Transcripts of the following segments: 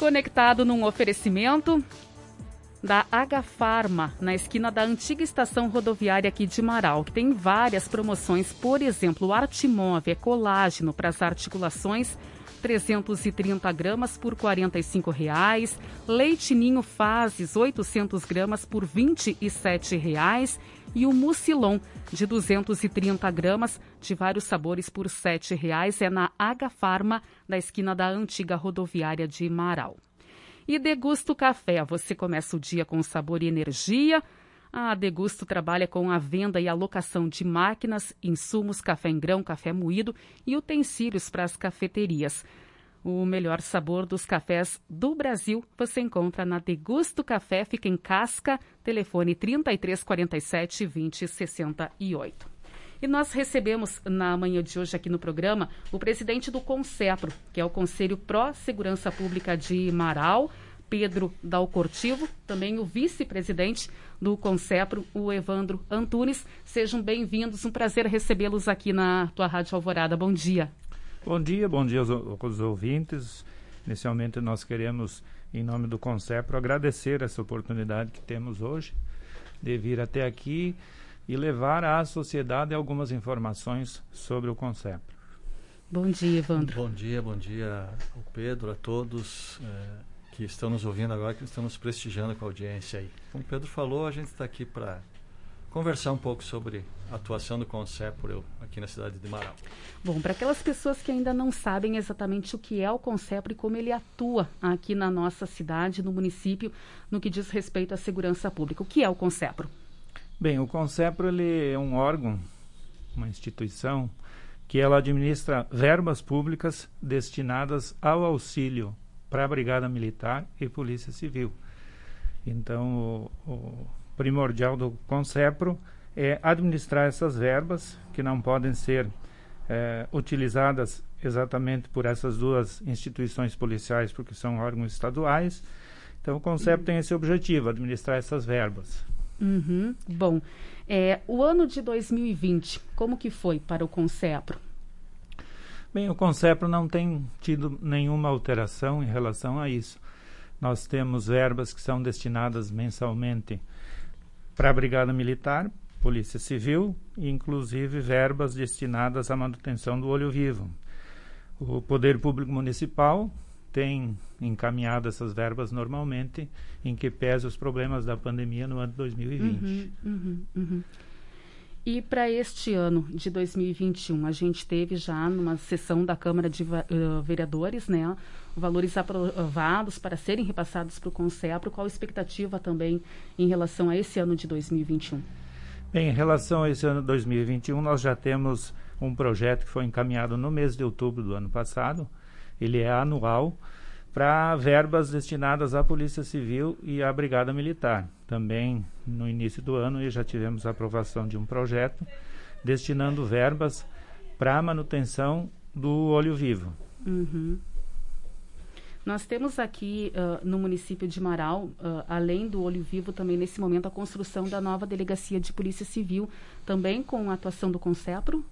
Conectado num oferecimento da H-Pharma, na esquina da antiga estação rodoviária aqui de Marau, que tem várias promoções, por exemplo, o Artimove é colágeno para as articulações, 330 gramas por R$ 45,00, Leite Ninho Fases, 800 gramas por R$ 27,00 e o Mucilon, de 230 gramas, de vários sabores por R$ 7,00, é na H-Pharma, da esquina da antiga rodoviária de Marau. E Degusto Café, você começa o dia com sabor e energia. A Degusto trabalha com a venda e alocação de máquinas, insumos, café em grão, café moído e utensílios para as cafeterias. O melhor sabor dos cafés do Brasil você encontra na Degusto Café, fica em Casca, telefone 3347 2068. E nós recebemos na manhã de hoje aqui no programa o presidente do CONCEPRO, que é o Conselho Pró-Segurança Pública de Marau, Pedro Dalcortivo, também o vice-presidente do CONCEPRO, o Evandro Antunes. Sejam bem-vindos, um prazer recebê-los aqui na tua Rádio Alvorada. Bom dia. Bom dia aos ouvintes. Inicialmente nós queremos, em nome do CONCEPRO, agradecer essa oportunidade que temos hoje de vir até aqui e levar à sociedade algumas informações sobre o CONCEPRO. Bom dia, Evandro. Bom dia ao Pedro, a todos que estão nos ouvindo agora, que estão nos prestigiando com a audiência aí. Como o Pedro falou, a gente está aqui para conversar um pouco sobre a atuação do CONCEPRO aqui na cidade de Marau. Bom, para aquelas pessoas que ainda não sabem exatamente o que é o CONCEPRO e como ele atua aqui na nossa cidade, no município, no que diz respeito à segurança pública. O que é o CONCEPRO? Bem, o CONCEPRO ele é um órgão, uma instituição, que ela administra verbas públicas destinadas ao auxílio para a Brigada Militar e Polícia Civil. Então, o primordial do CONCEPRO é administrar essas verbas, que não podem ser utilizadas exatamente por essas duas instituições policiais, porque são órgãos estaduais. Então, o CONCEPRO tem esse objetivo, administrar essas verbas. Uhum. Bom, o ano de 2020, como que foi para o CONCEPRO? Bem, o CONCEPRO não tem tido nenhuma alteração em relação a isso. Nós temos verbas que são destinadas mensalmente para a Brigada Militar, Polícia Civil, e inclusive verbas destinadas à manutenção do olho vivo. O Poder Público Municipal tem encaminhado essas verbas normalmente, em que pese os problemas da pandemia no ano de 2020. E para este ano de 2021, a gente teve já numa sessão da Câmara de Vereadores, né, valores aprovados para serem repassados para o CONCEPRO. Qual a expectativa também em relação a esse ano de 2021? Bem, em relação a esse ano de 2021, nós já temos um projeto que foi encaminhado no mês de outubro do ano passado. Ele é anual, para verbas destinadas à Polícia Civil e à Brigada Militar. Também, no início do ano, já tivemos a aprovação de um projeto destinando verbas para a manutenção do olho vivo. Uhum. Nós temos aqui no município de Marau, além do olho vivo, também nesse momento a construção da nova delegacia de Polícia Civil, também com a atuação do CONCEPRO?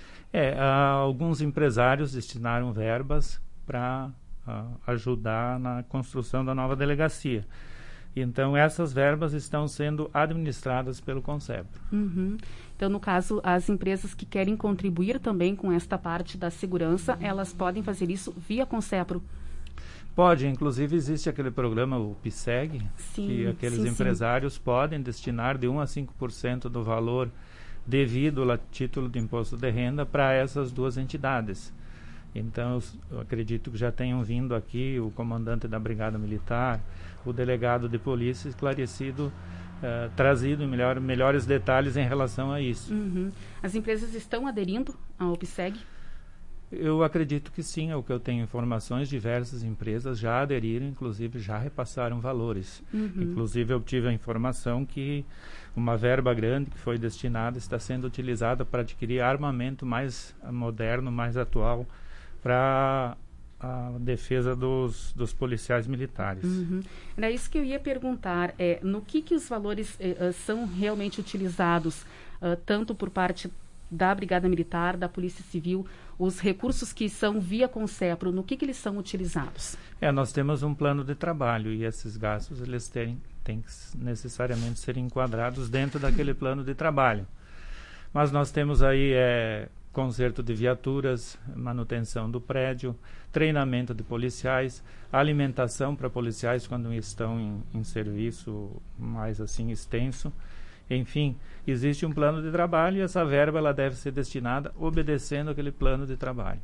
Alguns empresários destinaram verbas para ajudar na construção da nova delegacia. Então, essas verbas estão sendo administradas pelo CONCEPRO. Uhum. Então, no caso, as empresas que querem contribuir também com esta parte da segurança, elas podem fazer isso via CONCEPRO? Pode, inclusive existe aquele programa, o PSEG, que aqueles empresários podem destinar de 1% a 5% do valor devido a título de imposto de renda para essas duas entidades. Então, eu acredito que já tenham vindo aqui o comandante da Brigada Militar, o delegado de polícia esclarecido, trazido melhores detalhes em relação a isso. Uhum. As empresas estão aderindo ao PSEG? Eu acredito que sim, é o que eu tenho informações, diversas empresas já aderiram, inclusive já repassaram valores. Uhum. Inclusive eu tive a informação que uma verba grande que foi destinada está sendo utilizada para adquirir armamento mais moderno, mais atual, para a defesa dos policiais militares. Uhum. Era isso que eu ia perguntar, no que os valores são realmente utilizados, tanto por parte da Brigada Militar, da Polícia Civil, os recursos que são via Concepro, no que eles são utilizados? Nós temos um plano de trabalho e esses gastos eles têm que necessariamente ser enquadrados dentro daquele plano de trabalho. Mas nós temos aí conserto de viaturas, manutenção do prédio, treinamento de policiais, alimentação para policiais quando estão em serviço mais assim extenso. Enfim, existe um plano de trabalho e essa verba ela deve ser destinada obedecendo aquele plano de trabalho.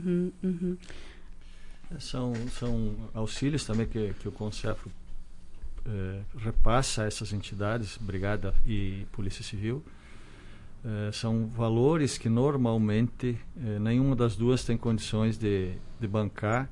São auxílios também que o Concepro repassa a essas entidades, Brigada e Polícia Civil. São valores que normalmente nenhuma das duas tem condições de bancar,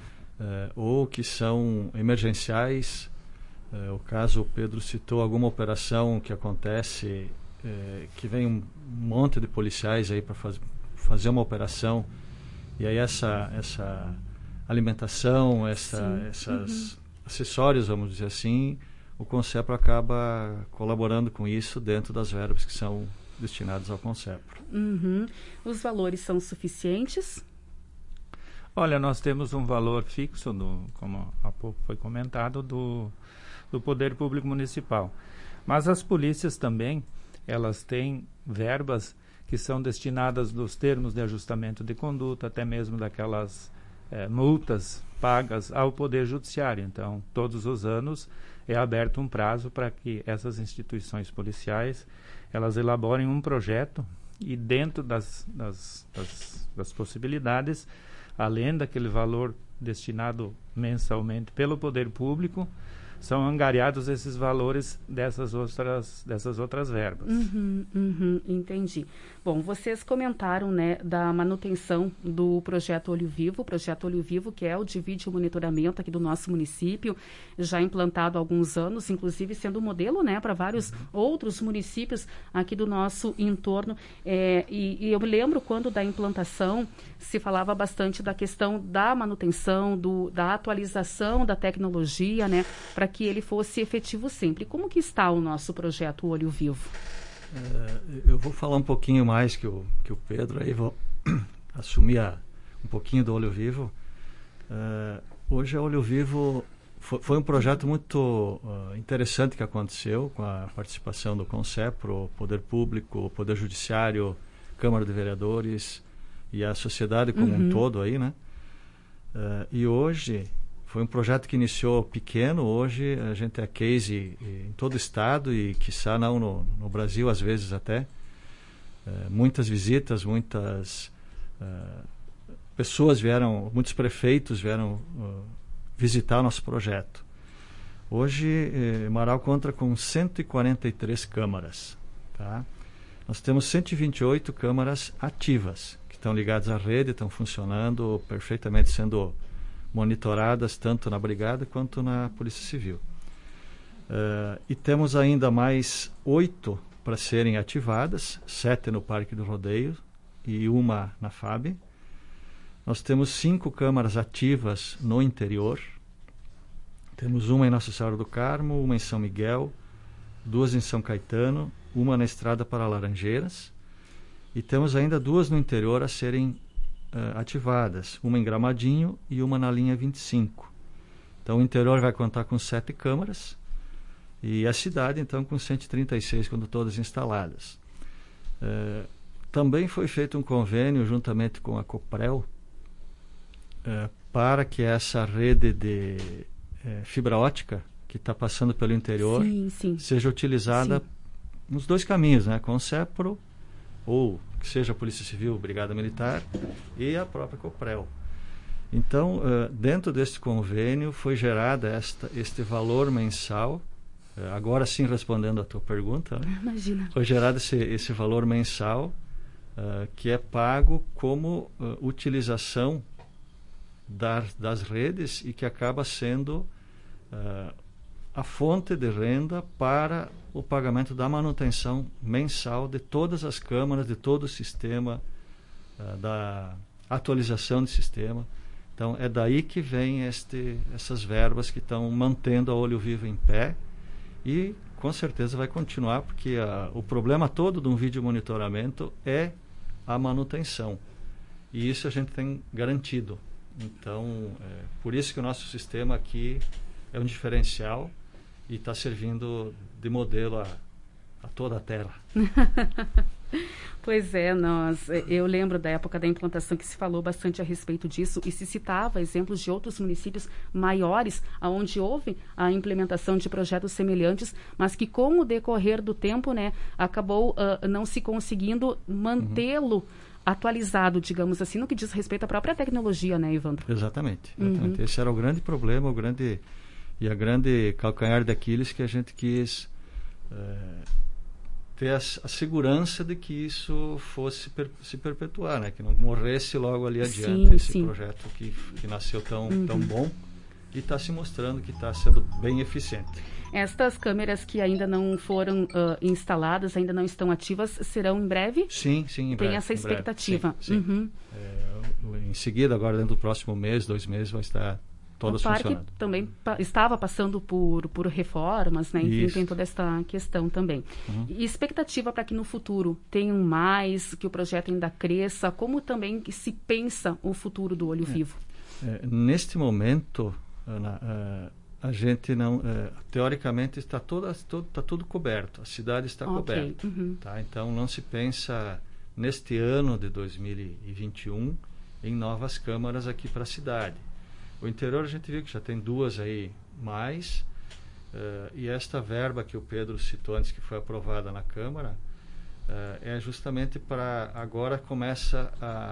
ou que são emergenciais. O caso, o Pedro citou alguma operação que acontece, que vem um monte de policiais aí para fazer uma operação, e aí essa alimentação, esses acessórios, vamos dizer assim, o Concepro acaba colaborando com isso dentro das verbas que são destinadas ao Concepro. Os valores são suficientes? Olha, nós temos um valor fixo, como há pouco foi comentado, do Poder Público Municipal. Mas as polícias também, elas têm verbas que são destinadas nos termos de ajustamento de conduta, até mesmo daquelas multas pagas ao Poder Judiciário. Então, todos os anos é aberto um prazo para que essas instituições policiais elas elaborem um projeto e dentro das possibilidades, além daquele valor destinado mensalmente pelo Poder Público, são angariados esses valores dessas outras verbas. Entendi. Bom, vocês comentaram, né, da manutenção do Projeto Olho Vivo, que é o de vídeo monitoramento aqui do nosso município, já implantado há alguns anos, inclusive sendo modelo, né, para vários outros municípios aqui do nosso entorno. E eu me lembro quando da implantação se falava bastante da questão da manutenção, da atualização da tecnologia, né, para que ele fosse efetivo sempre. Como que está o nosso projeto Olho Vivo? Eu vou falar um pouquinho mais que o Pedro, aí vou assumir um pouquinho do Olho Vivo. Hoje a Olho Vivo foi um projeto muito interessante que aconteceu com a participação do Concepro, Poder Público, Poder Judiciário, Câmara de Vereadores e a sociedade como um todo aí, né? E hoje foi um projeto que iniciou pequeno, hoje a gente é case em todo o estado e quiçá não no Brasil, às vezes até. Muitas visitas, muitas pessoas vieram, muitos prefeitos vieram visitar o nosso projeto. Hoje, Marau conta com 143 câmaras. Tá? Nós temos 128 câmaras ativas, que estão ligadas à rede, estão funcionando perfeitamente, sendo monitoradas tanto na Brigada quanto na Polícia Civil. E temos ainda mais 8 para serem ativadas, 7 no Parque do Rodeio e uma na FAB. Nós temos 5 câmaras ativas no interior. Temos uma em Nossa Senhora do Carmo, uma em São Miguel, 2 em São Caetano, uma na estrada para Laranjeiras. E temos ainda 2 no interior a serem ativadas, uma em Gramadinho e uma na linha 25. Então o interior vai contar com 7 câmaras e a cidade então com 136 quando todas instaladas. Também foi feito um convênio juntamente com a Coprel para que essa rede de fibra ótica que está passando pelo interior seja utilizada nos 2 caminhos, né? Concepro ou que seja a Polícia Civil, Brigada Militar e a própria Coprel. Então, dentro deste convênio foi gerada este valor mensal, agora sim respondendo a tua pergunta, né? Imagina. Foi gerado esse valor mensal que é pago como utilização das redes e que acaba sendo a fonte de renda para o pagamento da manutenção mensal de todas as câmaras, de todo o sistema, da atualização do sistema. Então, é daí que vem essas verbas que estão mantendo a Olho Vivo em pé e, com certeza, vai continuar, porque o problema todo de um vídeo monitoramento é a manutenção. E isso a gente tem garantido. Então, por isso que o nosso sistema aqui é um diferencial e está servindo de modelo a toda a terra. Pois é, eu lembro da época da implantação que se falou bastante a respeito disso e se citava exemplos de outros municípios maiores onde houve a implementação de projetos semelhantes, mas que com o decorrer do tempo, né, acabou não se conseguindo mantê-lo atualizado, digamos assim, no que diz respeito à própria tecnologia, né, Evandro? Exatamente. Esse era o grande problema, a grande calcanhar de Aquiles que a gente quis ter a segurança de que isso fosse se perpetuar, né? Que não morresse logo ali adiante esse projeto que nasceu tão bom e está se mostrando que está sendo bem eficiente. Estas câmeras que ainda não foram instaladas, ainda não estão ativas, serão em breve? Sim, em breve. Tem essa expectativa? Sim. Em seguida, agora dentro do próximo mês, 2 meses, vai estar todas funcionando. O parque também estava passando por reformas, né? Enfim, tem toda esta questão também. E expectativa para que no futuro tenham mais, que o projeto ainda cresça, como também que se pensa o futuro do Olho Vivo? Neste momento, Ana, a gente não... teoricamente está tudo coberto, a cidade está coberta. Tá? Então não se pensa neste ano de 2021 em novas câmaras aqui para a cidade. O interior a gente viu que já tem 2 aí mais, e esta verba que o Pedro citou antes, que foi aprovada na Câmara, é justamente para... Agora começa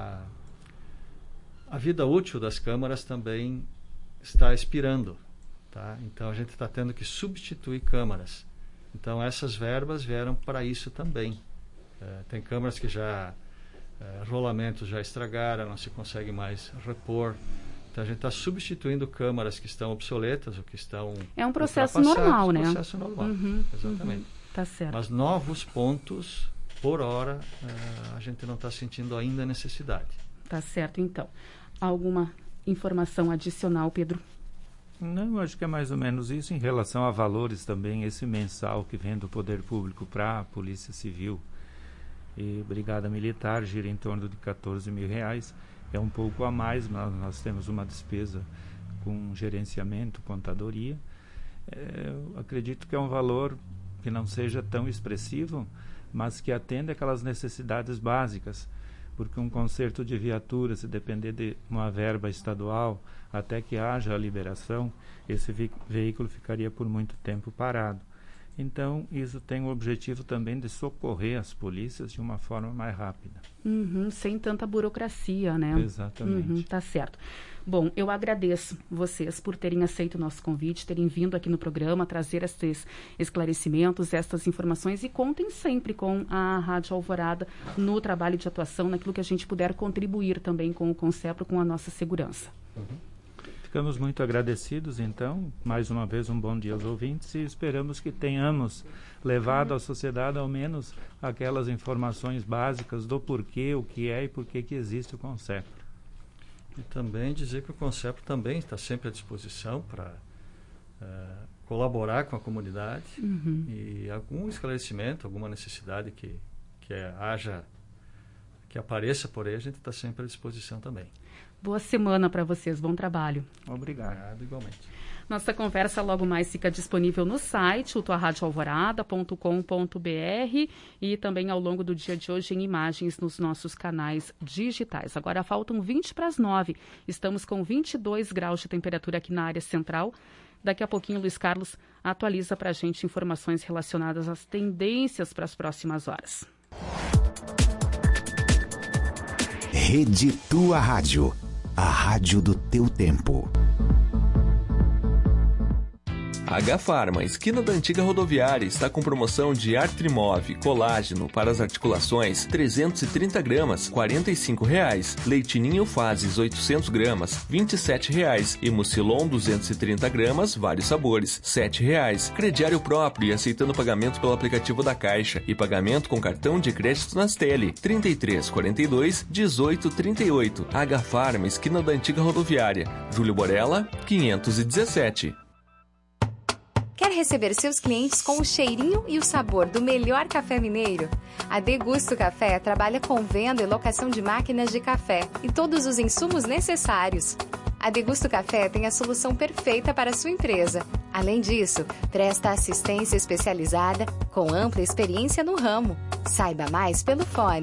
a vida útil das câmaras também está expirando. Tá? Então a gente está tendo que substituir câmaras. Então essas verbas vieram para isso também. Tem câmaras que já... rolamentos já estragaram, não se consegue mais repor. Então a gente está substituindo câmaras que estão obsoletas ou que estão... É um processo normal, né? É um processo normal, exatamente. Tá certo. Mas novos pontos, por hora, a gente não está sentindo ainda a necessidade. Tá certo, então. Alguma informação adicional, Pedro? Não, acho que é mais ou menos isso. Em relação a valores também, esse mensal que vem do Poder Público para a Polícia Civil e Brigada Militar gira em torno de R$14 mil. É um pouco a mais, mas nós temos uma despesa com gerenciamento, contadoria. Eu acredito que é um valor que não seja tão expressivo, mas que atenda aquelas necessidades básicas, porque um conserto de viatura, se depender de uma verba estadual, até que haja a liberação, esse veículo ficaria por muito tempo parado. Então, isso tem o objetivo também de socorrer as polícias de uma forma mais rápida. Sem tanta burocracia, né? Exatamente. Tá certo. Bom, eu agradeço vocês por terem aceito o nosso convite, terem vindo aqui no programa, trazer esses esclarecimentos, estas informações, e contem sempre com a Rádio Alvorada no trabalho de atuação, naquilo que a gente puder contribuir também com o Concepro, com a nossa segurança. Ficamos muito agradecidos, então, mais uma vez um bom dia aos ouvintes, e esperamos que tenhamos levado à sociedade ao menos aquelas informações básicas do porquê, o que é e por que existe o Concepro. E também dizer que o Concepro também está sempre à disposição para colaborar com a comunidade e algum esclarecimento, alguma necessidade que apareça por aí, a gente está sempre à disposição também. Boa semana para vocês, bom trabalho. Obrigado, igualmente. Nossa conversa logo mais fica disponível no site, tuaradioalvorada.com.br, e também ao longo do dia de hoje em imagens nos nossos canais digitais. Agora faltam 8:20. Estamos com 22 graus de temperatura aqui na área central. Daqui a pouquinho o Luiz Carlos atualiza para a gente informações relacionadas às tendências para as próximas horas. Rede Tua Rádio, a rádio do teu tempo. H-Pharma, esquina da antiga rodoviária, está com promoção de Artrimove, colágeno para as articulações, 330 gramas, R$ 45,00. Leitinho Fases, 800 gramas, R$ 27,00. E Mucilon, 230 gramas, vários sabores, R$ 7,00. Crediário próprio e aceitando pagamento pelo aplicativo da Caixa. E pagamento com cartão de crédito nas Tele, 3342 1838. H-Pharma, esquina da antiga rodoviária, Júlio Borella, 517. Quer receber seus clientes com o cheirinho e o sabor do melhor café mineiro? A Degusto Café trabalha com venda e locação de máquinas de café e todos os insumos necessários. A Degusto Café tem a solução perfeita para a sua empresa. Além disso, presta assistência especializada com ampla experiência no ramo. Saiba mais pelo fone